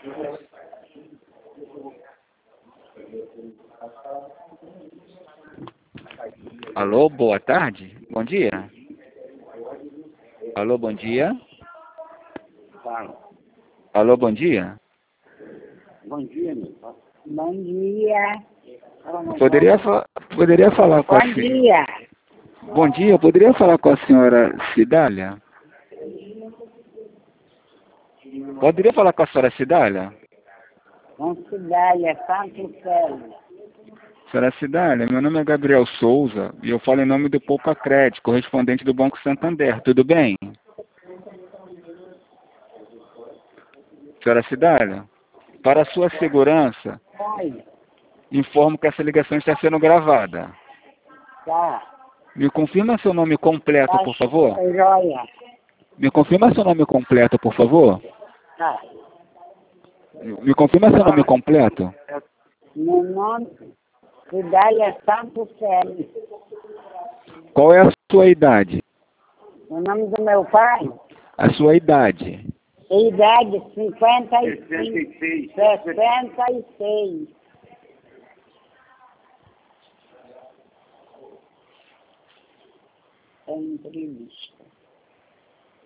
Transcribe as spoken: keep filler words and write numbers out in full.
Alô, boa tarde. Bom dia. Alô, bom dia. Fala. Alô, bom dia. Bom dia, meu pai. Bom dia. Poderia, fa poderia falar com a Bom senhora... dia. Bom dia, eu poderia falar com a senhora Cidália? Poderia falar com a senhora Cidália? Com Cidália, Santo Céu. Senhora Cidália, meu nome é Gabriel Souza e eu falo em nome do Poupa Crédito, correspondente do Banco Santander. Tudo bem? Senhora Cidália, para a sua segurança, Oi. informo que essa ligação está sendo gravada. Tá. Me confirma seu nome completo, Tá por favor? joia. Me confirma seu nome completo, por favor? Tá. Me confirma seu nome completo? Meu nome, Cidália Santo Céu. Qual é a sua idade? O nome do meu pai? A sua idade? Idade cinquenta e sessenta e cinco. seis. sessenta e seis. É entrevista.